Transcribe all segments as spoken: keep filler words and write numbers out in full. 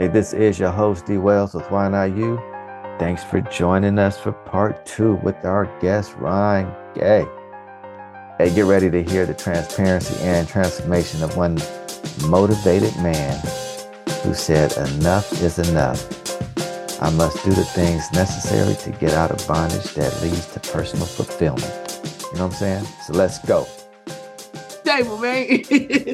Hey, this is your host, D Wells with Why Not You. Thanks for joining us for part two with our guest, Ryan Gay. Hey, get ready to hear the transparency and transformation of one motivated man who said, enough is enough. I must do the things necessary to get out of bondage that leads to personal fulfillment. You know what I'm saying? So let's go. Table, man.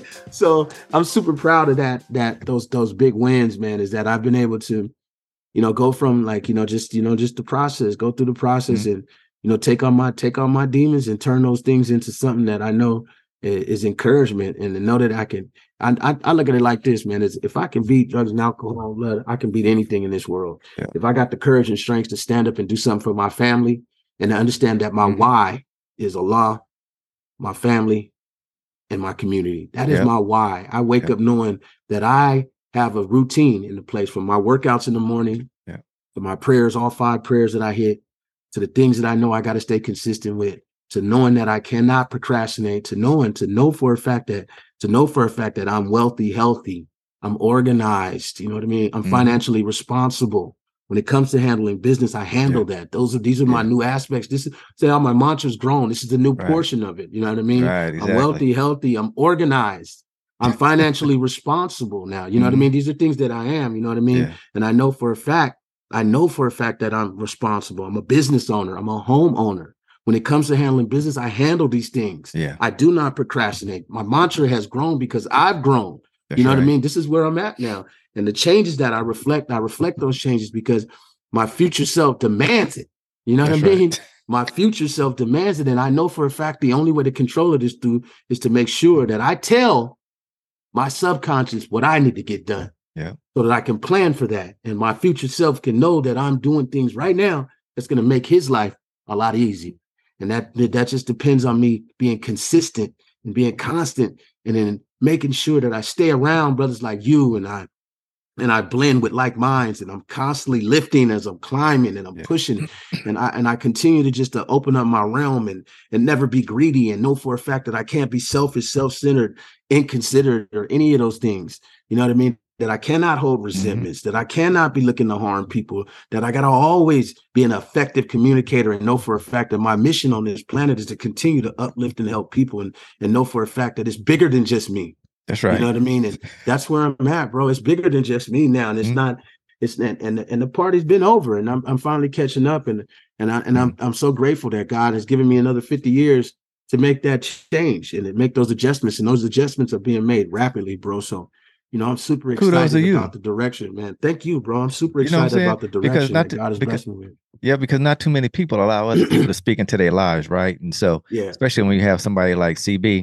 So I'm super proud of that, that those those big wins, man, is that I've been able to, you know, go from like, you know, just, you know, just the process, go through the process mm-hmm. and, you know, take on my take on my demons and turn those things into something that I know is, is encouragement, and to know that I can, I, I, I look at it like this, man, is if I can beat drugs and alcohol, blood, I can beat anything in this world. Yeah. If I got the courage and strength to stand up and do something for my family, and to understand that my mm-hmm. why is Allah, my family, and my community. That is yep. my why. I wake yep. up knowing that I have a routine in the place, from my workouts in the morning, yep. to my prayers, all five prayers that I hit, to the things that I know I got to stay consistent with, to knowing that I cannot procrastinate, to knowing, to know for a fact that, to know for a fact that I'm wealthy, healthy, I'm organized, you know what I mean? I'm mm-hmm. financially responsible. When it comes to handling business, I handle yeah. that. Those are these are yeah. my new aspects. This is say how my mantra's grown. This is the new right. portion of it. You know what I mean? Right, exactly. I'm wealthy, healthy, I'm organized. I'm financially responsible now. You know mm-hmm. what I mean? These are things that I am, you know what I mean? Yeah. And I know for a fact, I know for a fact that I'm responsible. I'm a business owner. I'm a home owner. When it comes to handling business, I handle these things. Yeah. I do not procrastinate. My mantra has grown because I've grown. That's you know right. what I mean? This is where I'm at now. And the changes that I reflect, I reflect those changes because my future self demands it. You know That's what I mean? Right. My future self demands it. And I know for a fact the only way to control it is through is to make sure that I tell my subconscious what I need to get done. Yeah. So that I can plan for that. And my future self can know that I'm doing things right now that's going to make his life a lot easier. And that that just depends on me being consistent and being constant, and then making sure that I stay around brothers like you, and I and I blend with like minds, and I'm constantly lifting as I'm climbing, and I'm yeah. pushing, and I and I continue to just to open up my realm, and and never be greedy, and know for a fact that I can't be selfish, self-centered, inconsiderate, or any of those things. You know what I mean? That I cannot hold resentments, mm-hmm. that I cannot be looking to harm people, that I got to always be an effective communicator, and know for a fact that my mission on this planet is to continue to uplift and help people, and, and know for a fact that it's bigger than just me. That's right. You know what I mean? And that's where I'm at, bro. It's bigger than just me now. And it's mm-hmm. not, it's and, and and the party's been over, and I'm I'm finally catching up, and and I and mm-hmm. I'm I'm so grateful that God has given me another fifty years to make that change and to make those adjustments. And those adjustments are being made rapidly, bro. So you know, I'm super excited about the direction, man. Thank you, bro. I'm super excited you know about the direction that God has blessed me with. Yeah, because not too many people allow other people to speak into their lives, right? And so, yeah. especially when you have somebody like C B,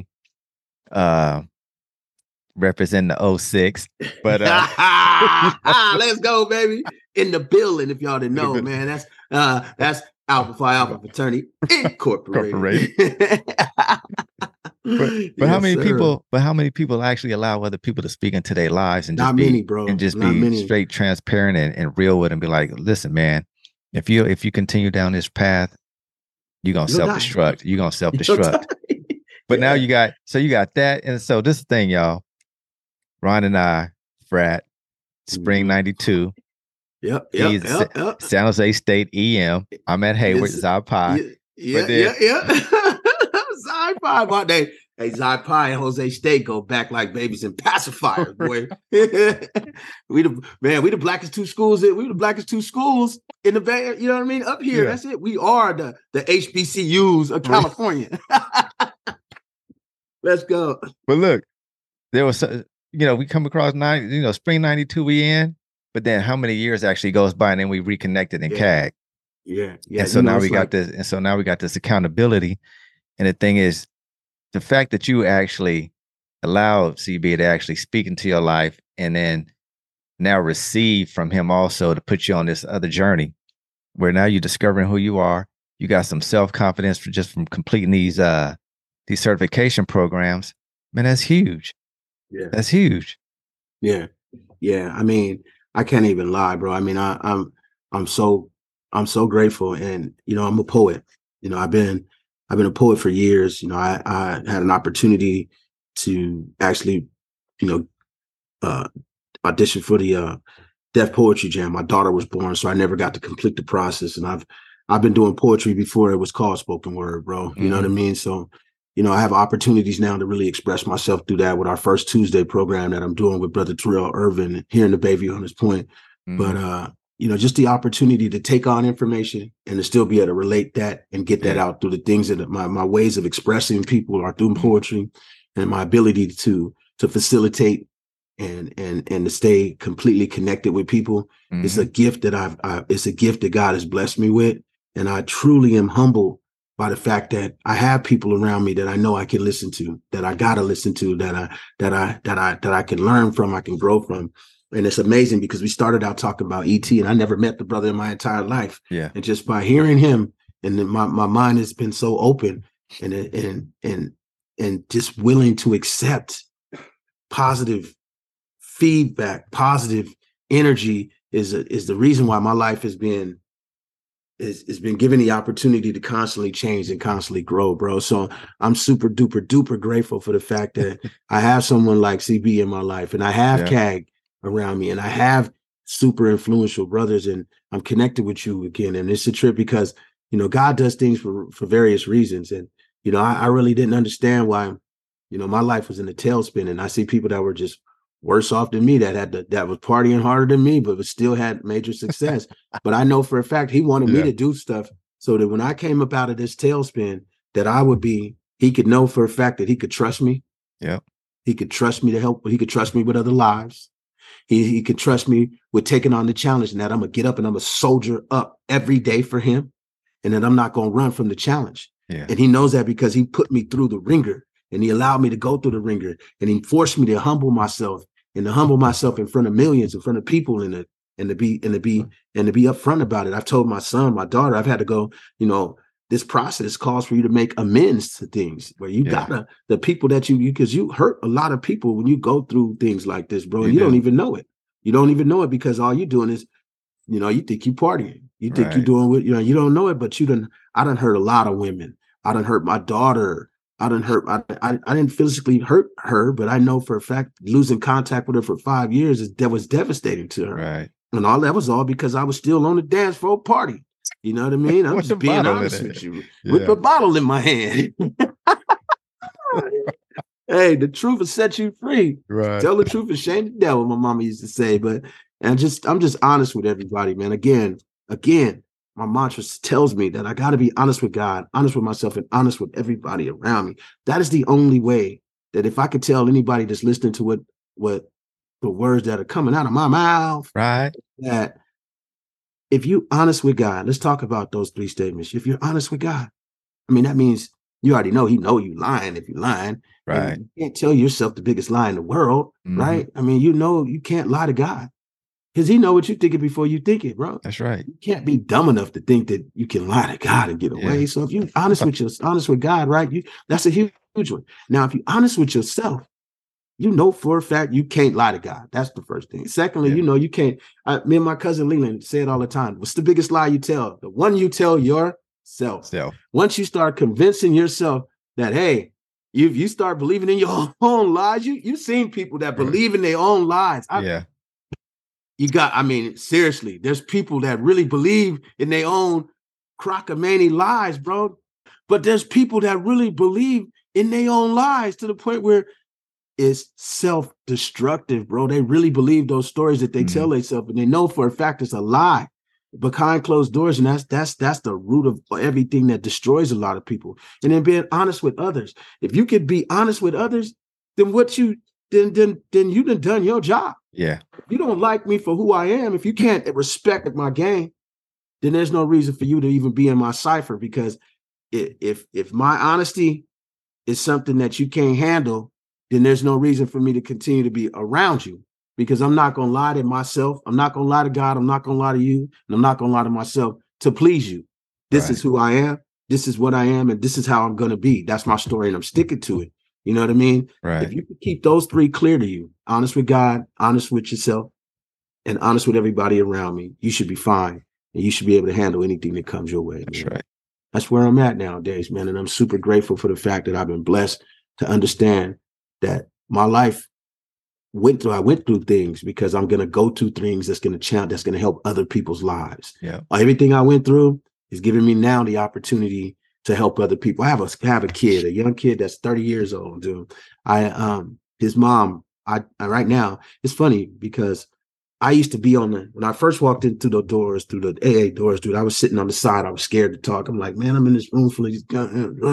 uh, representing the oh six. But uh, let's go, baby. In the building, if y'all didn't know, man. That's uh, that's Alpha Phi Alpha Fraternity Incorporated. But, but yes, how many sir. people? But how many people actually allow other people to speak into their lives and just Not be many, bro. and just Not be many. straight, transparent, and, and real with, and be like, listen, man, if you if you continue down this path, you're gonna self destruct. You're gonna self destruct. But yeah. now you got so you got that, and so this thing, y'all. Ron and I, frat, Spring ninety-two. Yep, yep, He's yep, yep. San Jose State E M. I'm at Hayward, Yes. Zi Pi. Yeah, then, yeah, yeah. Zi Pi, about they, hey, Zi Pi and Jose State go back like babies and pacifiers, boy. we the man, we the blackest two schools. We the blackest two schools in the Bay. You know what I mean? Up here, yeah. that's it. We are the the H B C Us of California. Let's go. But look, there was, you know, we come across nine, you know, Spring ninety-two we in, but then how many years actually goes by and then we reconnected in yeah. C A G. Yeah, yeah. And so you know, now we got like, this, and so now we got this accountability. And the thing is, the fact that you actually allowed C B to actually speak into your life, and then now receive from him also to put you on this other journey where now you're discovering who you are. You got some self-confidence for just from completing these uh these certification programs. Man, that's huge. Yeah, that's huge. Yeah, yeah. I mean, I can't even lie, bro. I mean, I, I'm I'm so I'm so grateful, and you know, I'm a poet. You know, I've been I've been a poet for years. You know, I, I had an opportunity to actually, you know, uh, audition for the uh, Def Poetry Jam. My daughter was born, so I never got to complete the process. And I've I've been doing poetry before it was called spoken word, bro. You mm-hmm. know what I mean? So, you know, I have opportunities now to really express myself through that with our first Tuesday program that I'm doing with Brother Terrell Irvin here in the Bayview Hunters Point. Mm-hmm. But uh, you know, just the opportunity to take on information and to still be able to relate that and get that yeah. out through the things that my my ways of expressing people are through poetry, and my ability to to facilitate and and and to stay completely connected with people. Mm-hmm. It's a gift that I've I, it's a gift that God has blessed me with, and I truly am humbled by the fact that I have people around me that I know I can listen to, that I gotta listen to, that I that I that I that I can learn from, I can grow from. And it's amazing because we started out talking about E T, and I never met the brother in my entire life. Yeah. And just by hearing him, and then my, my mind has been so open and and and and just willing to accept positive feedback, positive energy is a, is the reason why my life has been is has been given the opportunity to constantly change and constantly grow, bro. So I'm super duper duper grateful for the fact that I have someone like C B in my life, and I have yeah. C A G around me, and I have super influential brothers, and I'm connected with you again. And it's a trip because, you know, God does things for, for various reasons. And, you know, I, I really didn't understand why, you know, my life was in a tailspin, and I see people that were just worse off than me, that had to, that was partying harder than me, but still had major success. But I know for a fact he wanted yeah. me to do stuff so that when I came up out of this tailspin, that I would be, he could know for a fact that he could trust me. Yeah. He could trust me to help. He could trust me with other lives. He, he could trust me with taking on the challenge, and that I'm going to get up and I'm going to soldier up every day for him, and that I'm not going to run from the challenge. Yeah. And he knows that because he put me through the ringer, and he allowed me to go through the ringer, and he forced me to humble myself and to humble myself in front of millions, in front of people, and to, and to be and to be and to be upfront about it. I've told my son, my daughter, I've had to go, you know, this process calls for you to make amends to things where you yeah. gotta, the people that you, you, cause you hurt a lot of people when you go through things like this, bro. And you, you do. don't even know it. You don't even know it because all you're doing is, you know, you think you partying. You think right. you're doing what, you know, you don't know it, but you done, I done hurt a lot of women. I done hurt my daughter. I done hurt, I, I, I didn't physically hurt her, but I know for a fact losing contact with her for five years is, that was devastating to her. Right. And all that was all because I was still on the dance floor party. You know what I mean? I'm just being honest with you. Yeah. With a bottle in my hand. Hey, the truth will set you free. Right. Tell the truth and shame the devil, my mama used to say. But and just I'm just honest with everybody, man. Again, again, my mantra tells me that I got to be honest with God, honest with myself, and honest with everybody around me. That is the only way that if I could tell anybody that's listening to what what the words that are coming out of my mouth, right, that if you're honest with God, let's talk about those three statements. If you're honest with God, I mean, that means you already know he know you lying if you're lying. Right. And you can't tell yourself the biggest lie in the world, mm-hmm. right? I mean, you know you can't lie to God because he know what you're thinking before you think it, bro. That's right. You can't be dumb enough to think that you can lie to God and get away. Yeah. So if you're honest with your honest with God, right, you that's a huge, huge one. Now, if you're honest with yourself, you know for a fact you can't lie to God. That's the first thing. Secondly, yeah. you know you can't. I, me and my cousin Leland say it all the time. What's the biggest lie you tell? The one you tell yourself. Self. Once you start convincing yourself that, hey, you you start believing in your own lies. You you've seen people that believe in their own lies. I, yeah. You got. I mean, seriously, there's people that really believe in their own crockamamie lies, bro. But there's people that really believe in their own lies to the point where is self-destructive, bro. They really believe those stories that they mm-hmm. tell themselves, and they know for a fact it's a lie behind closed doors. And that's that's that's the root of everything that destroys a lot of people. And then being honest with others. If you could be honest with others, then what you then then then you done done your job. Yeah. If you don't like me for who I am, if you can't respect my game, then there's no reason for you to even be in my cipher. Because if if my honesty is something that you can't handle, then there's no reason for me to continue to be around you, because I'm not going to lie to myself. I'm not going to lie to God. I'm not going to lie to you. And I'm not going to lie to myself to please you. This right. is who I am. This is what I am. And this is how I'm going to be. That's my story. And I'm sticking to it. You know what I mean? Right. If you can keep those three clear to you, honest with God, honest with yourself, and honest with everybody around me, you should be fine. And you should be able to handle anything that comes your way. That's man. right. That's where I'm at nowadays, man. And I'm super grateful for the fact that I've been blessed to understand that my life went through I went through things because I'm gonna go to things that's gonna challenge, that's gonna help other people's lives. Yeah. Everything I went through is giving me now the opportunity to help other people. I have a I have a kid, a young kid that's thirty years old, dude. I um his mom, I, I right now, it's funny because I used to be on the, when I first walked into the doors, through the A A doors, dude, I was sitting on the side. I was scared to talk. I'm like, man, I'm in this room full of these guys.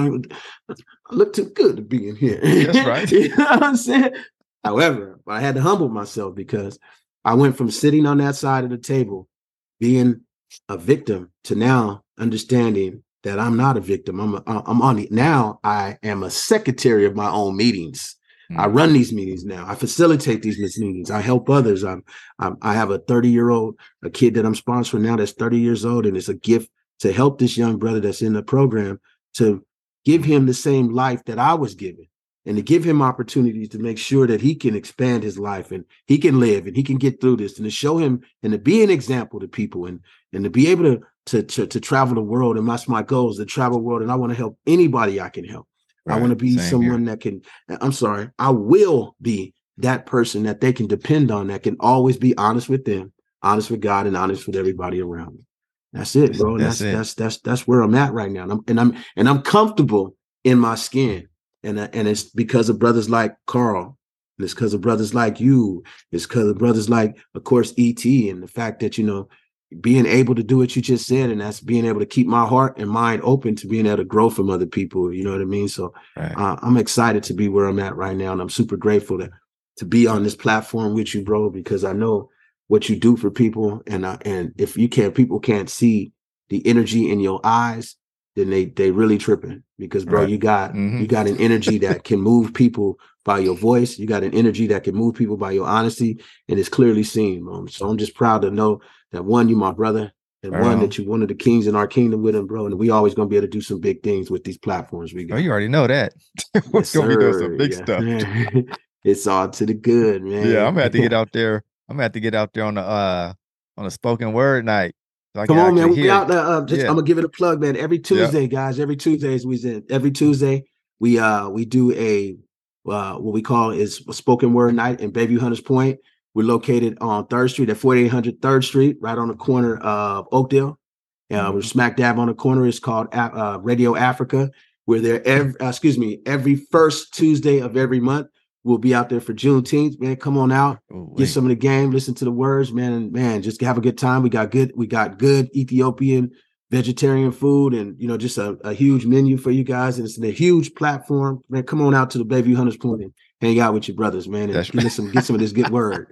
I look too good to be in here. That's right. You know what I'm saying? However, I had to humble myself because I went from sitting on that side of the table, being a victim, to now understanding that I'm not a victim. I'm a, I'm on the, now I am a secretary of my own meetings. Mm. I run these meetings now. I facilitate these meetings. I help others. I'm, I'm I have a thirty year old, a kid that I'm sponsoring now that's thirty years old, and it's a gift to help this young brother that's in the program to give him the same life that I was given, and to give him opportunities to make sure that he can expand his life and he can live and he can get through this, and to show him and to be an example to people, and and to be able to to to, to travel the world. And that's my goal, is to travel the world, and I want to help anybody I can help. Right. I want to be Same someone here. that can, I'm sorry, I will be that person that they can depend on, that can always be honest with them, honest with God, and honest with everybody around me. That's it, bro. That's that's, that's that's that's where I'm at right now. And I'm and I'm and I'm comfortable in my skin. And uh, and it's because of brothers like Carl. And it's because of brothers like you. It's because of brothers like, of course, E T, and the fact that, you know, being able to do what you just said, and that's being able to keep my heart and mind open to being able to grow from other people. You know what I mean? So right. uh, I'm excited to be where I'm at right now. And I'm super grateful to, to be on this platform with you, bro, because I know what you do for people. And uh, and if you can't, people can't see the energy in your eyes, then they they really tripping, because, bro, right. you got mm-hmm. you got an energy that can move people by your voice. You got an energy that can move people by your honesty, and it's clearly seen, bro. So I'm just proud to know that, one, you my brother, and right one, on. that you're one of the kings in our kingdom with him, bro. And we always gonna be able to do some big things with these platforms we got. Oh, you already know that. We're yes, gonna sir. be doing some big yeah. stuff. It's all to the good, man. Yeah, I'm gonna have to get out there. I'm gonna have to get out there on the uh on a spoken word night. So Come on, man. We'll be out there. Uh, just, yeah. I'm gonna give it a plug, man. Every Tuesday, yep. guys. Every Tuesdays we in. Every Tuesday we uh we do a uh what we call is a spoken word night in Bayview Hunters Point. We're located on third Street at forty-eight hundred third Street, right on the corner of Oakdale. Uh, mm-hmm. We're smack dab on the corner. It's called uh, Radio Africa. We're there every, uh, excuse me, every first Tuesday of every month. We'll be out there for Juneteenth, man. Come on out, Ooh, get some of the game, listen to the words, man, and man, just have a good time. We got good, we got good Ethiopian vegetarian food, and you know, just a, a huge menu for you guys. And it's a huge platform, man. Come on out to the Bayview Hunters Point and hang out with your brothers, man, and get some get some of this good word.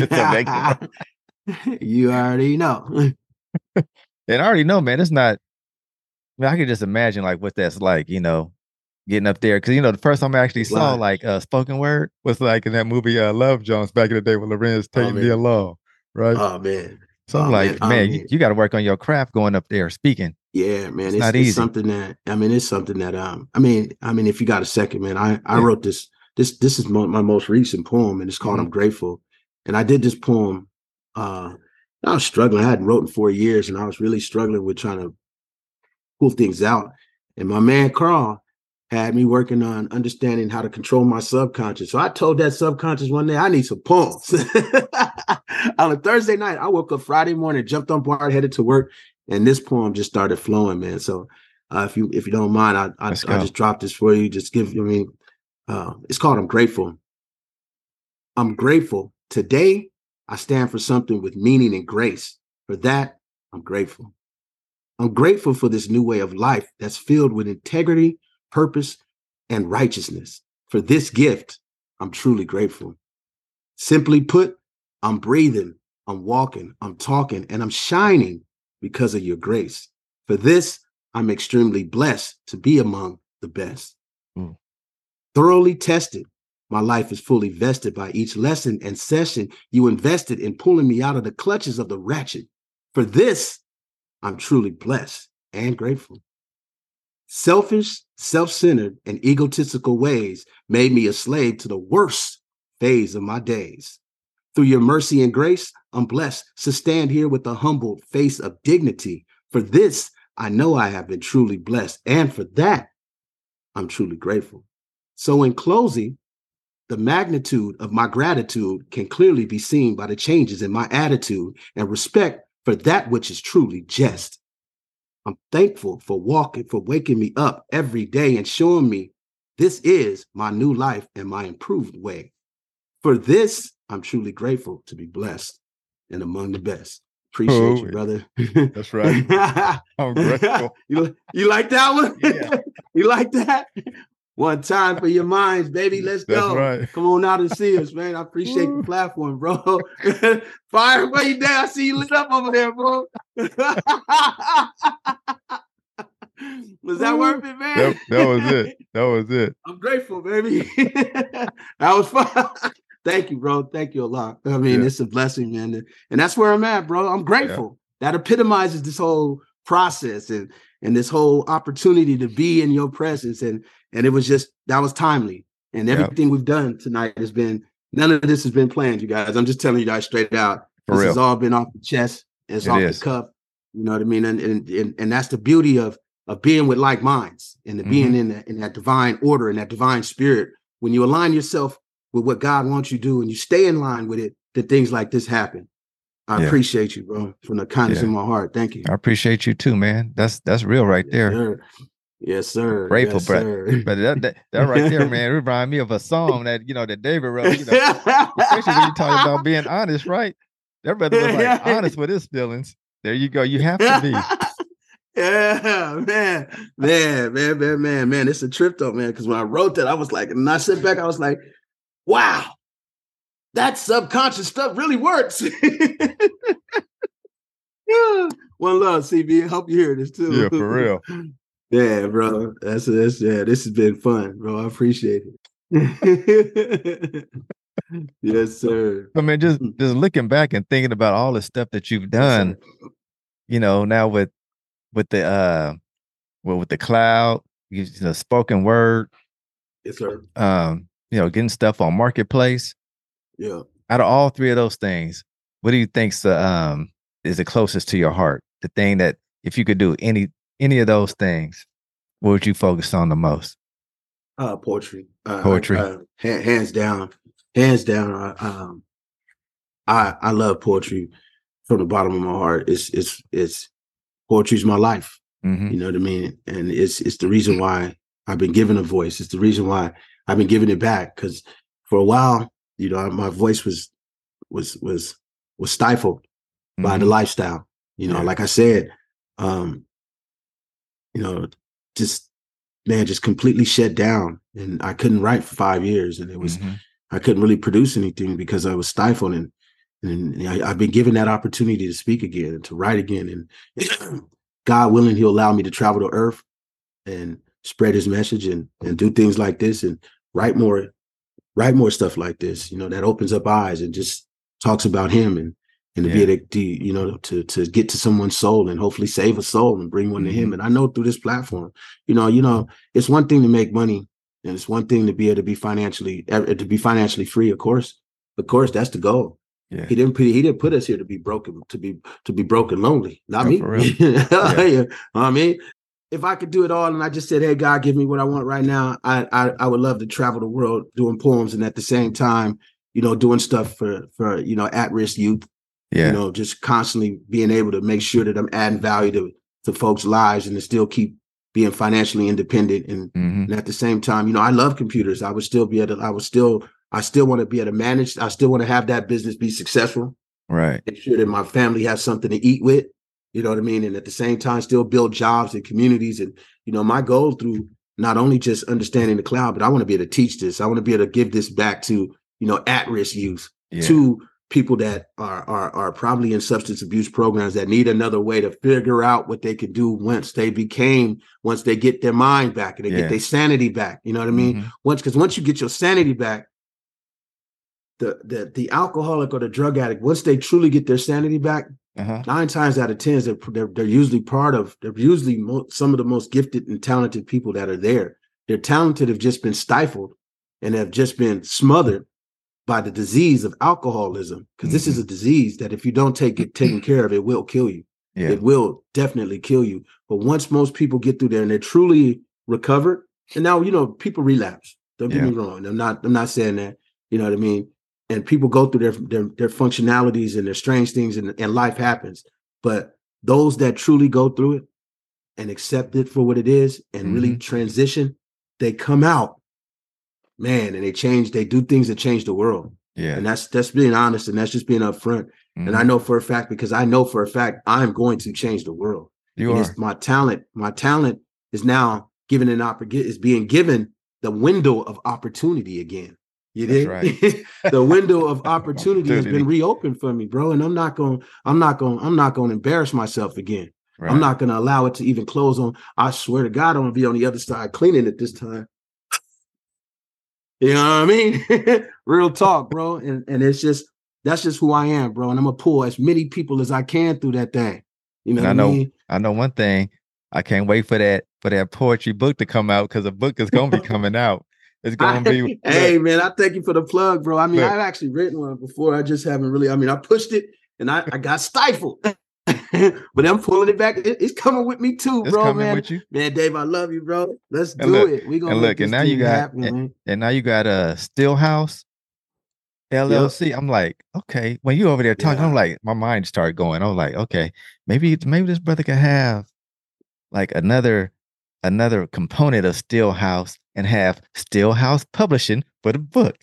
You already know. And I already know, man. It's not. I mean, I can just imagine like what that's like, you know, getting up there, because you know the first time I actually saw wow. like uh, spoken word was like in that movie uh, Love Jones back in the day when Lorenz taking oh, me along, right? Oh man. So I'm oh, like, man, man you, you got to work on your craft going up there speaking. Yeah, man, it's, it's not it's easy. something that I mean, it's something that um, I mean, I mean, if you got a second, man, I I yeah. wrote this. This this is my, my most recent poem, and it's called mm-hmm. "I'm Grateful." And I did this poem. Uh, I was struggling. I hadn't wrote in four years, and I was really struggling with trying to pull things out. And my man Carl had me working on understanding how to control my subconscious. So I told that subconscious one day, I need some poems. On a Thursday night, I woke up Friday morning, jumped on board, headed to work, and this poem just started flowing, man. So uh, if you if you don't mind, I I, I just dropped this for you. Just give I mean, uh, it's called "I'm Grateful." I'm grateful. Today, I stand for something with meaning and grace. For that, I'm grateful. I'm grateful for this new way of life that's filled with integrity, purpose, and righteousness. For this gift, I'm truly grateful. Simply put, I'm breathing, I'm walking, I'm talking, and I'm shining because of your grace. For this, I'm extremely blessed to be among the best. Mm. Thoroughly tested, my life is fully vested by each lesson and session you invested in pulling me out of the clutches of the ratchet. For this, I'm truly blessed and grateful. Selfish, self-centered, and egotistical ways made me a slave to the worst phase of my days. Through your mercy and grace, I'm blessed to stand here with a humbled face of dignity. For this, I know I have been truly blessed, and for that, I'm truly grateful. So in closing, the magnitude of my gratitude can clearly be seen by the changes in my attitude and respect for that which is truly just. I'm thankful for walking, for waking me up every day and showing me this is my new life and my improved way. For this, I'm truly grateful to be blessed and among the best. Appreciate oh, you, brother. That's right. I'm grateful. you, you like that one? Yeah. You like that? One time for your minds, baby. Let's go. That's right. Come on out and see us, man. I appreciate the platform, bro. Fire, where you there? I see you lit up over there, bro. Was that worth it, man? That, that was it. That was it. I'm grateful, baby. That was fun. Thank you, bro. Thank you a lot. I mean, yeah. It's a blessing, man. And that's where I'm at, bro. I'm grateful. Yeah. That epitomizes this whole process and and this whole opportunity to be in your presence. And and it was just, that was timely. And everything yeah. we've done tonight has been, none of this has been planned, you guys. I'm just telling you guys straight out. For this real. has all been off the chest. It's it off is. the cuff. You know what I mean? And and and, and that's the beauty of of being with like minds and the mm-hmm. being in, the, in that divine order and that divine spirit. When you align yourself with what God wants you to do and you stay in line with it, that things like this happen. I yeah. appreciate you, bro, from the kindness yeah. of my heart. Thank you. I appreciate you too, man. That's that's real right yes, there. Sir. Yes, sir. Grateful, yes, but sir. but that, that that right there, man, it reminds me of a song that you know that David wrote. You know, especially when you talk about being honest, right? That brother was like honest with his feelings. There you go. You have to be. Yeah, man, man, man, man, man, man. It's a trip though, man. Because when I wrote that, I was like, and I sit back, I was like, wow, that subconscious stuff really works. Yeah. One love, C B. I hope you hear this too. Yeah, for real. Yeah, bro. That's that's yeah. This has been fun, bro. I appreciate it. Yes, sir. I mean, just just looking back and thinking about all the stuff that you've done, yes, you know, now with with the uh, well, with the cloud, you know, spoken word. Yes, sir. Um, you know, getting stuff on Marketplace. Yeah. Out of all three of those things, what do you think's the um is the closest to your heart? The thing that if you could do any any of those things, what would you focus on the most? Uh, poetry. Uh, poetry. Uh, hands down, hands down. Uh, um, I I love poetry from the bottom of my heart. It's it's it's poetry's my life. Mm-hmm. You know what I mean? And it's it's the reason why I've been given a voice. It's the reason why I've been giving it back. Because for a while, you know, my voice was was was was stifled mm-hmm. by the lifestyle. You know, yeah. like I said, um, you know, just man, just completely shut down, and I couldn't write for five years, and it was mm-hmm. I couldn't really produce anything because I was stifled, and and I, I've been given that opportunity to speak again and to write again, and God willing, He'll allow me to travel to Earth and spread His message and and do things like this and write more, write more stuff like this. You know, that opens up eyes and just talks about Him and. And to yeah. be able to, you know, to to get to someone's soul and hopefully save a soul and bring one mm-hmm. to Him. And I know through this platform, you know, you know, it's one thing to make money, and it's one thing to be able to be financially to be financially free. Of course, of course, that's the goal. Yeah. He didn't put he didn't put us here to be broken, to be to be broken lonely. Not oh, me. For real. yeah. yeah. I mean, if I could do it all, and I just said, "Hey, God, give me what I want right now," I I, I would love to travel the world doing poems, and at the same time, you know, doing stuff for for you know at-risk youth. Yeah. You know, just constantly being able to make sure that I'm adding value to, to folks' lives and to still keep being financially independent. And, mm-hmm. and at the same time, you know, I love computers. I would still be able to, I would still, I still want to be able to manage. I still want to have that business be successful. Right. Make sure that my family has something to eat with, you know what I mean? And at the same time, still build jobs and communities. And, you know, my goal through not only just understanding the cloud, but I want to be able to teach this. I want to be able to give this back to, you know, at-risk youth, yeah. to people that are, are are probably in substance abuse programs that need another way to figure out what they can do once they became, once they get their mind back and they yeah. get their sanity back. You know what I mean? Mm-hmm. Once, because once you get your sanity back, the the the alcoholic or the drug addict, once they truly get their sanity back, uh-huh. nine times out of ten, they're, they're they're usually part of, they're usually mo- some of the most gifted and talented people that are there. They're talented, have just been stifled and have just been smothered by the disease of alcoholism, because mm-hmm. this is a disease that if you don't take it taken care of, it will kill you. Yeah. It will definitely kill you. But once most people get through there and they're truly recovered, and now, you know, people relapse. Don't get Yeah. me wrong. I'm not I'm not saying that, you know what I mean? And people go through their their, their functionalities and their strange things, and, and life happens. But those that truly go through it and accept it for what it is and Mm-hmm. really transition, they come out, man, and they change, they do things that change the world. Yeah. And that's that's being honest, and that's just being upfront. Mm-hmm. And I know for a fact, because I know for a fact I'm going to change the world. You and are. It's my talent. My talent is now given an opportunity, is being given the window of opportunity again. You did right. The window of opportunity, opportunity has been reopened for me, bro. And I'm not going, I'm not going, I'm not going to embarrass myself again. Right. I'm not going to allow it to even close on. I swear to God, I'm going to be on the other side cleaning it this time. You know what I mean? Real talk, bro. And and it's just, that's just who I am, bro. And I'm gonna pull as many people as I can through that thing. You know and what I know, I mean? I know one thing. I can't wait for that for that poetry book to come out, because the book is gonna be coming out. It's gonna be. Look, hey man, I thank you for the plug, bro. I mean, look, I've actually written one before. I just haven't really. I mean, I pushed it and I, I got stifled. But I'm pulling it back. It, it's coming with me too, it's bro. Coming man, with you, man. Dave, I love you, bro. Let's and do look, it. We gonna and make look, this and now thing you got, happen, and, man. and now you got a Stillhouse L L C. Yep. I'm like, okay. When you over there talking, yeah. I'm like, my mind started going. I was like, okay, maybe maybe this brother can have like another another component of Stillhouse and have Stillhouse Publishing for the book.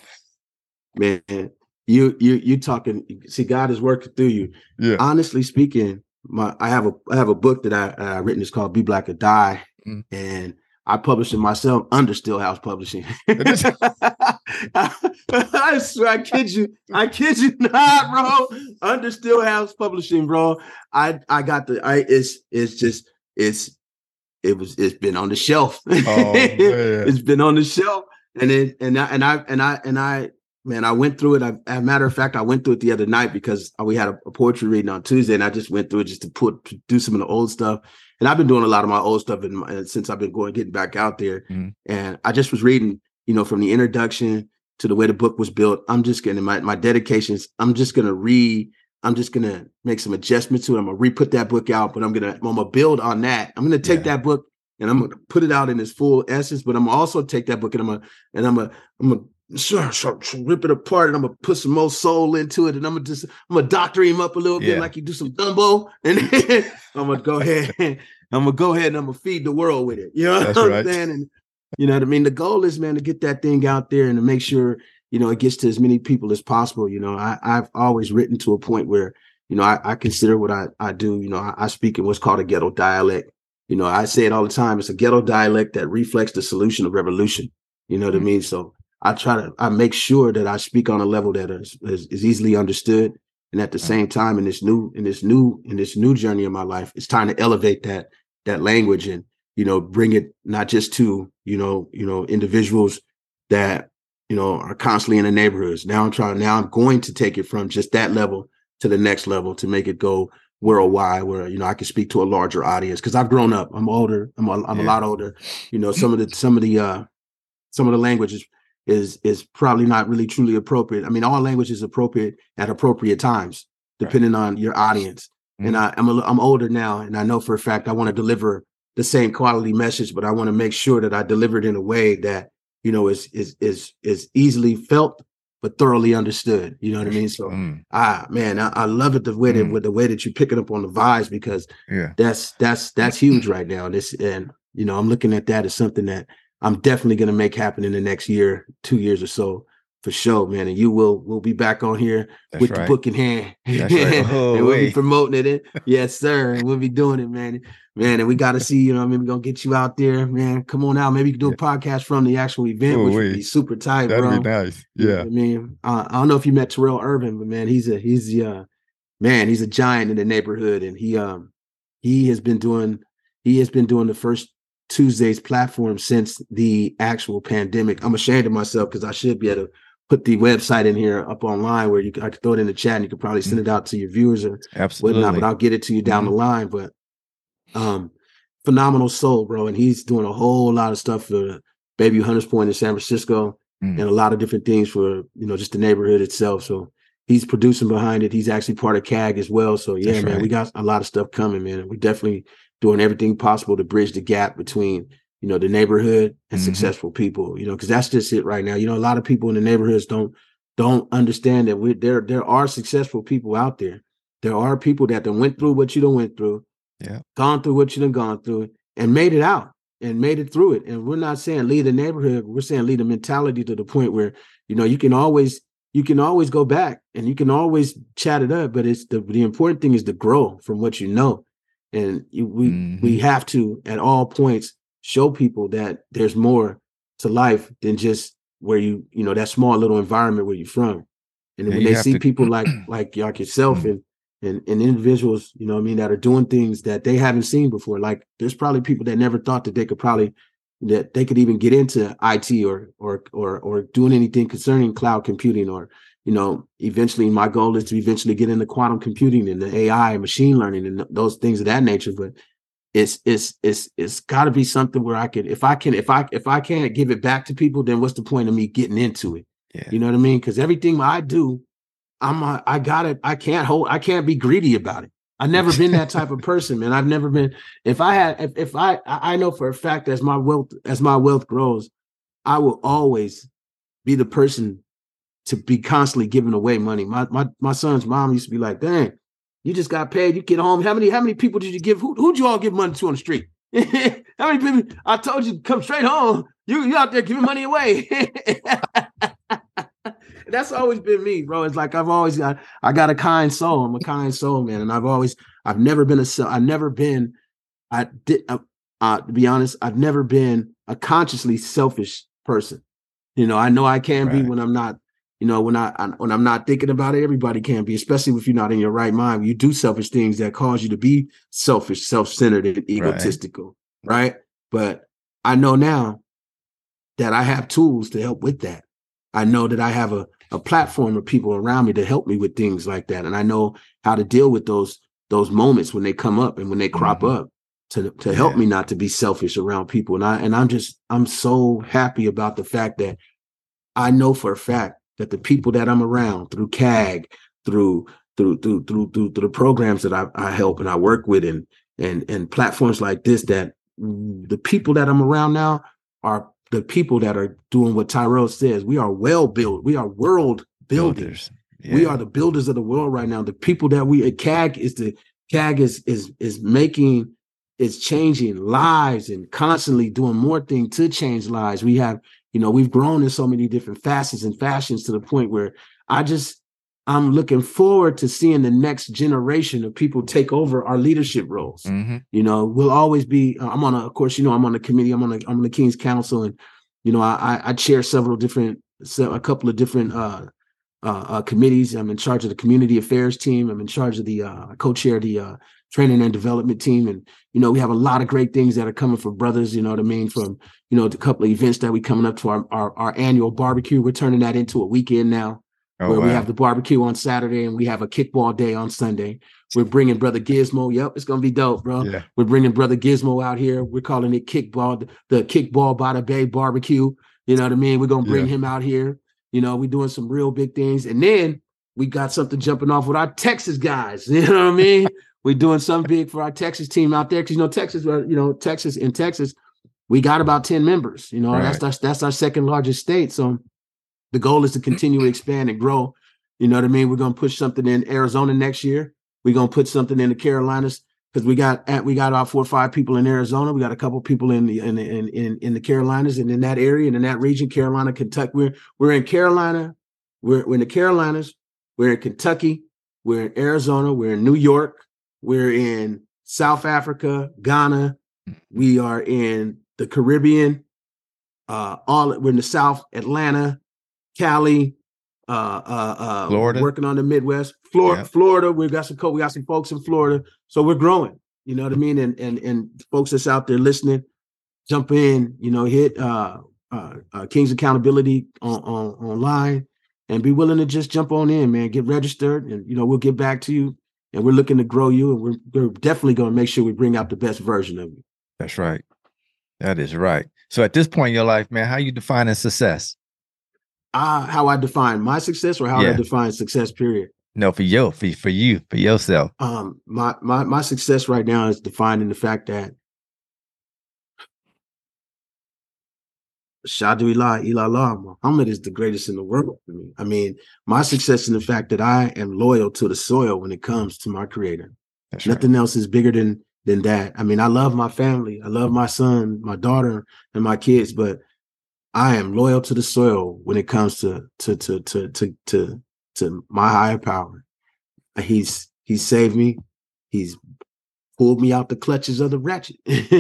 Man, you you you talking. See, God is working through you. Yeah. Honestly speaking, my I have a I have a book that I I written. It's called Be Black or Die, mm. and I published it myself under Stillhouse Publishing. I, I swear, I kid you, I kid you not, bro. Under Stillhouse Publishing, bro. I I got the I it's it's just it's it was it's been on the shelf. Oh, it's been on the shelf, and it and I and I and I and I man, I went through it. I, as a matter of fact, I went through it the other night because we had a, a poetry reading on Tuesday, and I just went through it just to put to do some of the old stuff. And I've been doing a lot of my old stuff in my, since I've been going getting back out there. Mm. And I just was reading, you know, from the introduction to the way the book was built. I'm just gonna my my dedications. I'm just gonna read. I'm just gonna make some adjustments to it. I'm gonna re-put that book out, but I'm gonna I'm gonna build on that. I'm gonna take yeah. that book and I'm gonna put it out in its full essence. But I'm gonna also take that book and I'm gonna and I'm gonna I'm gonna Sure, sure, sure, rip it apart, and I'm gonna put some more soul into it, and I'm gonna just I'm gonna doctor him up a little yeah. bit, like you do some Dumbo, and then I'm gonna go ahead, and I'm gonna go ahead, and I'm gonna feed the world with it. You know That's what right. I'm saying? And you know what I mean. The goal is, man, to get that thing out there and to make sure you know it gets to as many people as possible. You know, I, I've always written to a point where you know I, I consider what I I do. You know, I, I speak in what's called a ghetto dialect. You know, I say it all the time. It's a ghetto dialect that reflects the solution of revolution. You know what mm-hmm. I mean? So. I try to, I make sure that I speak on a level that is, is, is easily understood. And at the same time, in this new, in this new, in this new journey of my life, it's time to elevate that, that language and, you know, bring it not just to, you know, you know, individuals that, you know, are constantly in the neighborhoods. Now I'm trying, now I'm going to take it from just that level to the next level to make it go worldwide where, you know, I can speak to a larger audience. Cause I've grown up, I'm older, I'm a, I'm yeah. a lot older, you know, some of the, some of the, uh, some of the languages is is probably not really truly appropriate. I mean, all language is appropriate at appropriate times, depending right. on your audience. Mm-hmm. And I, I'm a, I'm older now, and I know for a fact I want to deliver the same quality message, but I want to make sure that I deliver it in a way that you know is is is is easily felt but thoroughly understood. You know what I mean? So, mm. ah, man, I, I love it the way that mm. with the way that you're picking up on the vibes because yeah. that's that's that's huge right now. This and you know, I'm looking at that as something that I'm definitely going to make happen in the next year, two years or so for sure, man. And you will, we'll be back on here That's with right. the book in hand. That's right. Oh, and we'll wait. be promoting it. Yes, sir. And we'll be doing it, man. Man, and we got to see, you know, I mean, we're going to get you out there, man. Come on out. Maybe you can do a podcast from the actual event, oh, which wait. would be super tight, That'd bro. That'd be nice. Yeah. You know I mean, uh, I don't know if you met Terrell Irvin, but man, he's a, he's the, uh, man, he's a giant in the neighborhood. And he, um, he has been doing, he has been doing the first Tuesday's platform since the actual pandemic. I'm ashamed of myself because I should be able to put the website in here up online where you can, I could throw it in the chat and you could probably send it out to your viewers or Absolutely. whatnot, but I'll get it to you down mm-hmm. the line. But um, phenomenal soul, bro. And he's doing a whole lot of stuff for Baby Hunters Point in San Francisco mm-hmm. and a lot of different things for, you know, just the neighborhood itself. So he's producing behind it. He's actually part of C A G as well. So yeah, That's man, right. we got a lot of stuff coming, man. And we definitely doing everything possible to bridge the gap between, you know, the neighborhood and Mhm. successful people, you know, because that's just it right now. You know, a lot of people in the neighborhoods don't don't understand that we there there are successful people out there. There are people that done went through what you done went through, Yeah. gone through what you done gone through, and made it out and made it through it. And we're not saying lead the neighborhood. We're saying lead the mentality to the point where, you know, you can always you can always go back and you can always chat it up. But it's the the important thing is to grow from what you know. And you, we Mhm. we have to at all points show people that there's more to life than just where you, you know, that small little environment where you're from. And then Yeah, when you they have see to. people like like like yourself Mm. and and and individuals, you know what I mean, that are doing things that they haven't seen before. Like there's probably people that never thought that they could probably that they could even get into I T or or or or doing anything concerning cloud computing, or, you know, eventually my goal is to eventually get into quantum computing and the A I and machine learning and those things of that nature. But it's it's it's it's got to be something where I could, if I can, if I if I can't give it back to people, then what's the point of me getting into it? Yeah. You know what I mean? Because everything I do, I'm a, I got it. I can't hold. I can't be greedy about it. I've never been that type of person, man. I've never been. If I had, if, if I, I know for a fact, as my wealth, as my wealth grows, I will always be the person to be constantly giving away money. My my my son's mom used to be like, "Dang, you just got paid. You get home. How many how many people did you give? Who who'd you all give money to on the street? How many people? I told you to come straight home. You you out there giving money away." That's always been me, bro. It's like I've always got I got a kind soul. I'm a kind soul, man, and I've always I've never been a I've never been I did uh, uh, to be honest, I've never been a consciously selfish person. You know, I know I can be Right. when I'm not, you know, when I, I when I'm not thinking about it. Everybody can be, especially if you're not in your right mind. You do selfish things that cause you to be selfish, self-centered, and egotistical, right? But I know now that I have tools to help with that. I know that I have a, a platform of people around me to help me with things like that. And I know how to deal with those those moments when they come up and when they crop Mhm. up to, to Yeah. help me not to be selfish around people. And I and I'm just I'm so happy about the fact that I know for a fact that the people that I'm around through C A G, through through through through through, through the programs that I, I help and I work with, and and and platforms like this, that the people that I'm around now are the people that are doing what Tyrell says. We are well built. We are world building. Builders. We Yeah. are the builders of the world right now. The people that we C A G is the C A G is is is making, is changing lives and constantly doing more things to change lives. We have, you know, we've grown in so many different facets and fashions to the point where I just, I'm looking forward to seeing the next generation of people take over our leadership roles. Mhm. You know, we'll always be, I'm on a, of course, you know, I'm on a committee, I'm on a, I'm on the King's Council, and, you know, I, I chair several different, so a couple of different uh, uh, uh, committees. I'm in charge of the community affairs team. I'm in charge of the, uh, co-chair the uh, training and development team. And, you know, we have a lot of great things that are coming for brothers, you know what I mean? From, you know, the couple of events that we coming up to our, our, our annual barbecue. We're turning that into a weekend now, Oh, where we wow. have the barbecue on Saturday and we have a kickball day on Sunday. We're bringing Brother Gizmo. Yep, it's going to be dope, bro. Yeah. We're bringing Brother Gizmo out here. We're calling it kickball, the kickball by the Bay barbecue. You know what I mean? We're going to bring Yeah. him out here. You know, we're doing some real big things. And then we got something jumping off with our Texas guys. You know what I mean? We're doing something big for our Texas team out there. Because, you know, Texas, you know, Texas, in Texas, we got about ten members. You know, Right. that's, that's, that's our second largest state. So the goal is to continue to expand and grow. You know what I mean? We're going to push something in Arizona next year. We're going to put something in the Carolinas, because we got at we got our four or five people in Arizona. We got a couple people in the in in in, in the Carolinas and in that area and in that region, Carolina, Kentucky. We're we're in Carolina, we're, we're in the Carolinas, we're in Kentucky, we're in Arizona, we're in New York, we're in South Africa, Ghana, we are in the Caribbean, uh, all we're in the South, Atlanta, Cali, uh, uh, uh, Florida. working on the Midwest, Florida, Yep. Florida. We've got some co- we got some folks in Florida, so we're growing. You know what I mean? And and and folks that's out there listening, jump in. You know, hit uh, uh, uh, King's Accountability on, on online, and be willing to just jump on in, man. Get registered, and you know we'll get back to you. And we're looking to grow you, and we're, we're definitely going to make sure we bring out the best version of you. That's right. That is right. So at this point in your life, man, how you defining success? Uh, how I define my success, or how Yeah. I define success, period. No, for you, for, for you, for yourself. Um, my my my success right now is defined in the fact that Shadu Ilah, Ilallah, Muhammad is the greatest in the world for me. I mean, my success in the fact that I am loyal to the soil when it comes to my creator. That's Nothing right. else is bigger than than that. I mean, I love my family. I love my son, my daughter, and my kids, but I am loyal to the soil when it comes to to to to to to, to my higher power. He's he's saved me. He's pulled me out the clutches of the wretched.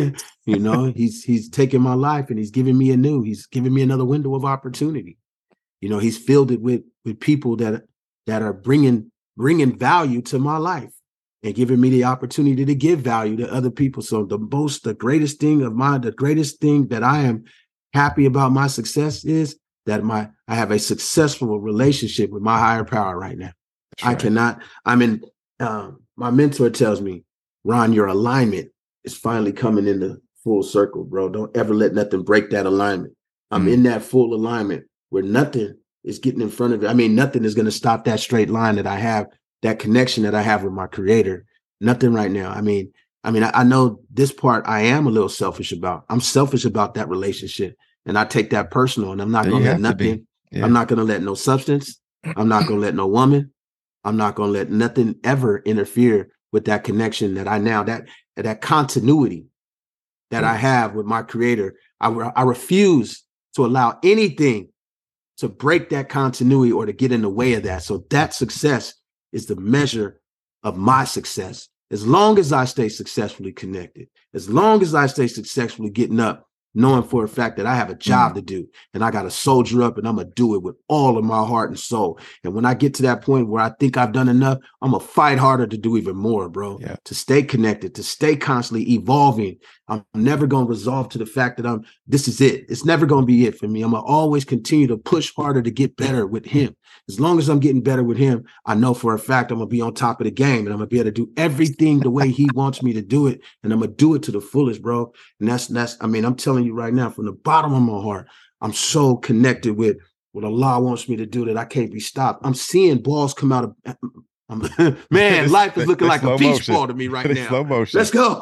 you know, he's he's taken my life and he's giving me a new, he's giving me another window of opportunity. You know, he's filled it with with people that that are bringing bringing value to my life and giving me the opportunity to give value to other people. So the most, the greatest thing of my, the greatest thing that I am happy about my success is that my I have a successful relationship with my higher power right now. Right. I cannot. I'm in. Um, my mentor tells me, Ron, your alignment is finally coming into full circle, bro. Don't ever let nothing break that alignment. I'm mm. in that full alignment where nothing is getting in front of it. I mean, nothing is going to stop that straight line that I have, that connection that I have with my creator. Nothing right now. I mean, I mean, I, I know this part I am a little selfish about. I'm selfish about that relationship, and I take that personal, and I'm not going to let nothing. Yeah. I'm not going to let no substance. I'm not going to let no woman. I'm not going to let nothing ever interfere with that connection that I now, that that continuity that I have with my creator. I, I refuse to allow anything to break that continuity or to get in the way of that. So that success is the measure of my success. As long as I stay successfully connected, as long as I stay successfully getting up, knowing for a fact that I have a job mm. to do and I got to soldier up and I'm going to do it with all of my heart and soul. And when I get to that point where I think I've done enough, I'm going to fight harder to do even more, bro, yeah. to stay connected, to stay constantly evolving. I'm never going to resolve to the fact that I'm, this is it. It's never going to be it for me. I'm going to always continue to push harder to get better with him. As long as I'm getting better with him, I know for a fact I'm going to be on top of the game and I'm going to be able to do everything the way he wants me to do it. And I'm going to do it to the fullest, bro. And that's, that's, I mean, I'm telling you right now, from the bottom of my heart, I'm so connected with what Allah wants me to do that I can't be stopped. I'm seeing balls come out of, I'm, man, life is looking like a beach motion. ball to me right now. Slow motion. Let's go.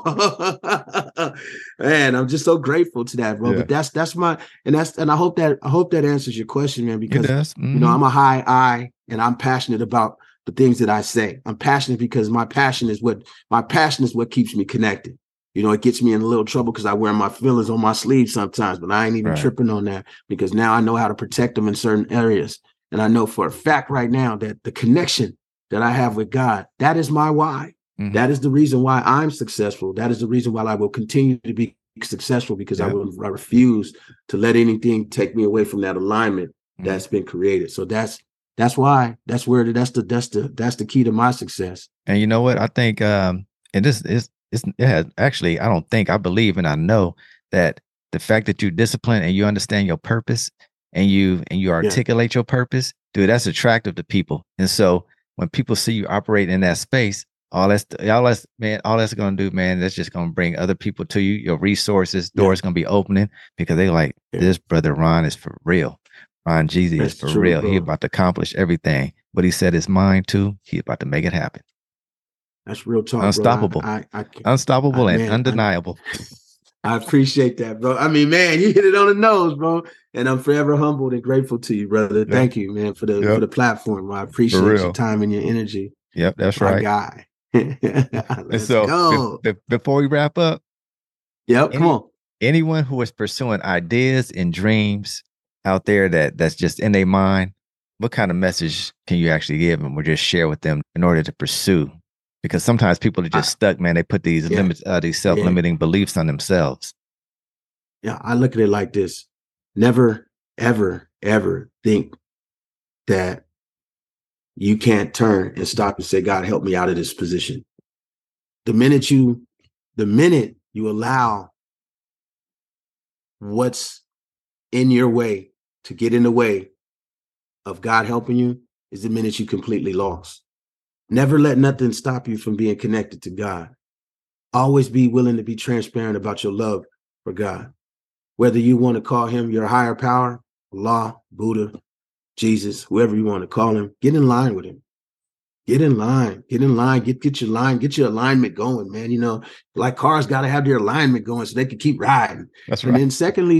Man, I'm just so grateful to that, bro. Yeah. But that's, that's my, and that's, and I hope that, I hope that answers your question, man, because, mm-hmm. you know, I'm a high I and I'm passionate about the things that I say. I'm passionate because my passion is what, my passion is what keeps me connected. You know, it gets me in a little trouble because I wear my feelings on my sleeve sometimes, but I ain't even right. tripping on that because now I know how to protect them in certain areas. And I know for a fact right now that the connection that I have with God, that is my why. Mm-hmm. That is the reason why I'm successful. That is the reason why I will continue to be successful because yep. I will I refuse to let anything take me away from that alignment mm-hmm. that's been created. So that's that's why that's where that's the that's the that's the key to my success. And you know what? I think um and this is it's yeah, actually I don't think I believe and I know that the fact that you discipline and you understand your purpose and you and you articulate yeah. your purpose, dude, that's attractive to people. And so when people see you operate in that space, all that's all that's man, all that's gonna do, man, that's just gonna bring other people to you. Your resources, doors yeah. gonna be opening because they like yeah. this brother Ron is for real. Ron Jeezy is for true, real. Bro. He about to accomplish everything. What he said his mind to, he about to make it happen. That's real talk. Unstoppable, bro. I, I, I, unstoppable, I, and man, undeniable. I, I appreciate that, bro. I mean, man, you hit it on the nose, bro. And I'm forever humbled and grateful to you, brother. Yep. Thank you, man, for the yep. for the platform. I appreciate your time and your energy. Yep, that's My right, guy. Let's so, go. Be- be- before we wrap up, yep, any, come on. Anyone who is pursuing ideas and dreams out there that that's just in their mind, what kind of message can you actually give them or just share with them in order to pursue? Because sometimes people are just I, stuck, man. They put these yeah. limits, uh, these self-limiting yeah. beliefs on themselves. Yeah, I look at it like this. Never, ever, ever think that you can't turn and stop and say, God, help me out of this position. The minute you, the minute you allow what's in your way to get in the way of God helping you is the minute you completely lost. Never let nothing stop you from being connected to God. Always be willing to be transparent about your love for God. Whether you want to call him your higher power, Allah, Buddha, Jesus, whoever you want to call him, get in line with him. Get in line, get in line, get, get your line, get your alignment going, man. You know, like cars got to have their alignment going so they can keep riding. That's right. And then secondly,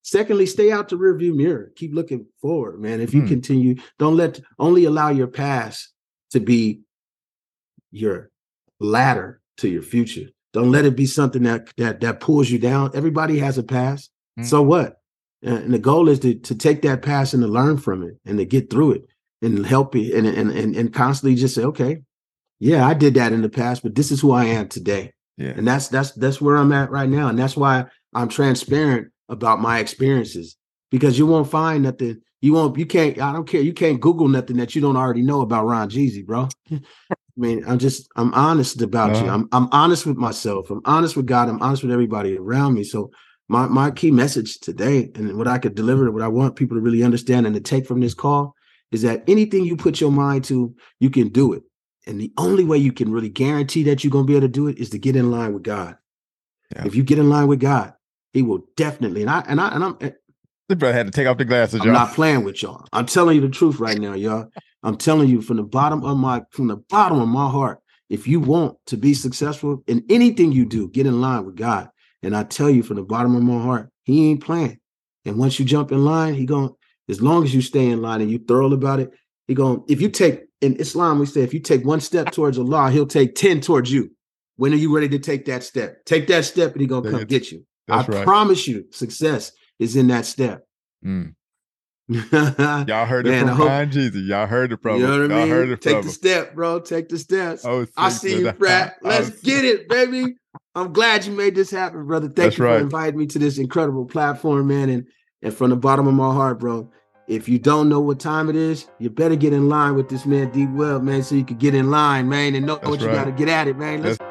Secondly, stay out the rearview mirror. Keep looking forward, man. If you Hmm. continue, don't let only allow your past to be your ladder to your future. Don't let it be something that that that pulls you down. Everybody has a past. Hmm. So what? And the goal is to to take that past and to learn from it and to get through it and help it and and and, and constantly just say, okay, yeah, I did that in the past, but this is who I am today. Yeah. And that's that's that's where I'm at right now. And that's why I'm transparent about my experiences, because you won't find nothing. You won't, you can't, I don't care. You can't Google nothing that you don't already know about Ron Jeezy, bro. I mean, I'm just, I'm honest about Uh-huh. you. I'm I'm honest with myself. I'm honest with God. I'm honest with everybody around me. So my my key message today and what I could deliver, what I want people to really understand and to take from this call is that anything you put your mind to, you can do it. And the only way you can really guarantee that you're going to be able to do it is to get in line with God. Yeah. If you get in line with God, he will definitely, and I and I and I'm The brother had to take off the glasses, I'm y'all. not playing with y'all. I'm telling you the truth right now, y'all. I'm telling you from the bottom of my from the bottom of my heart. If you want to be successful in anything you do, get in line with God. And I tell you from the bottom of my heart, he ain't playing. And once you jump in line, he going, as long as you stay in line and you thorough about it, he going, if you take, in Islam, we say, if you take one step towards Allah, he'll take ten towards you. When are you ready to take that step? Take that step and he's going to come get you. I That's right. promise you, success is in that step. Mm. Y'all Y'all heard it Man, I from hope- Ron Jeezy. Y'all heard it from You know him. what I Y'all mean? heard it Take from the him. step, bro. Take the steps. Oh, I six see to you, the- Pratt. Let's oh, get it, baby. I'm glad you made this happen, brother. Thank That's you for right. inviting me to this incredible platform, man. And, and from the bottom of my heart, bro, if you don't know what time it is, you better get in line with this man, D Webb, man, so you can get in line, man, and know That's what you right. got to get at it, man. Let's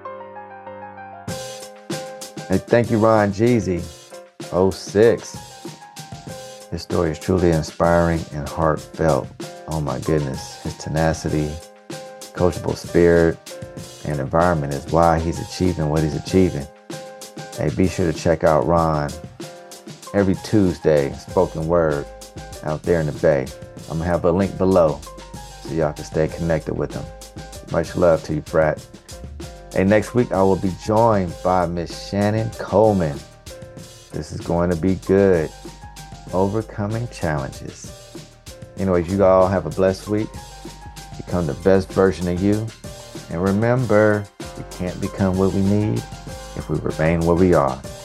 Hey, thank you, Ron Jeezy. oh six. His story is truly inspiring and heartfelt. Oh my goodness. His tenacity, coachable spirit, and environment is why he's achieving what he's achieving. Hey, be sure to check out Ron every Tuesday, spoken word out there in the Bay. I'm gonna have a link below so y'all can stay connected with him. Much love to you, Pratt. Hey, next week I will be joined by Miss Shannon Coleman. This is going to be good. Overcoming challenges. Anyways, you all have a blessed week. Become the best version of you. And remember, we can't become what we need if we remain where we are.